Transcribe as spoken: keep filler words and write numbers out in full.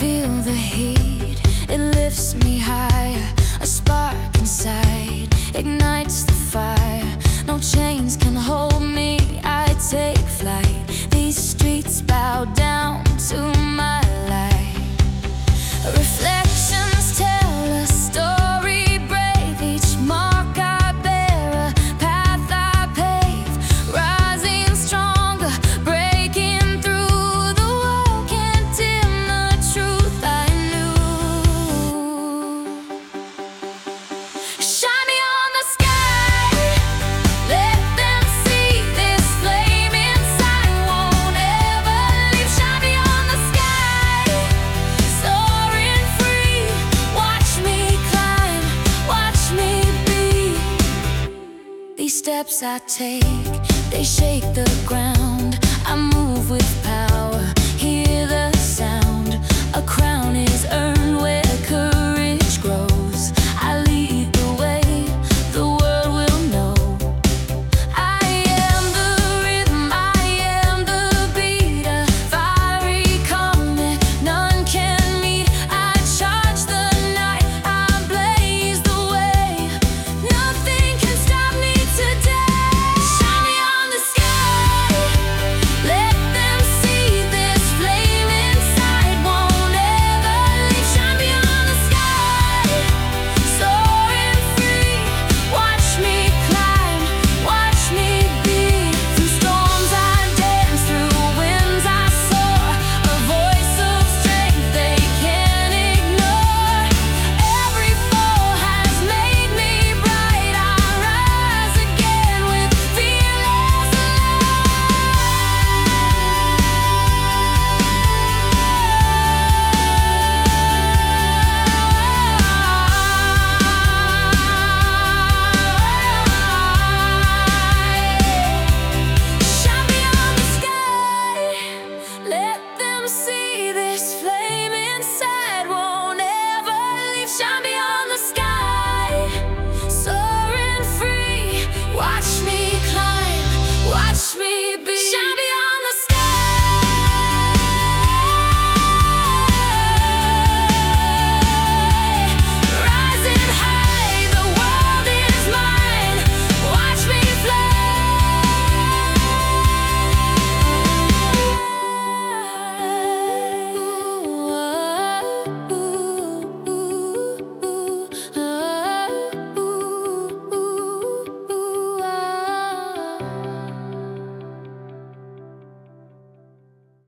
feel the heat, it lifts me higher. A spark inside ignites the fire. No chains can hold me, I take flight. These streets bow down to my light. Reflections tell a story brave. Each mark I bear, a path I pave. Rising stronger, breaking through. The world can't dim the truth I knew. Shine me on the sky, let them see this flame inside won't ever leave. Shine me on the sky, soaring free. Watch me climb, watch me be. These steps I take, they shake the ground. I move with power, hear the sound. A crown is earned where courage grows. I lead the way, the world will know. I am the rhythm, I am the beat. A fiery comet, none can meet. I charge the night, I blaze the way. Nothing can stop me today. Shine me on the sky, let them see this flame inside won't ever leave. Shine me on the sky, soaring free. Watch me climb, watch me be. Through storms I dance, through winds I soar. A voice of strength they can't ignore. Every fall has made me bright. I rise again with fearless Shine me on the sky, let them see this flame inside won't ever leave. Shine me on the sky, soaring free. Watch me climb, watch me be. Shine me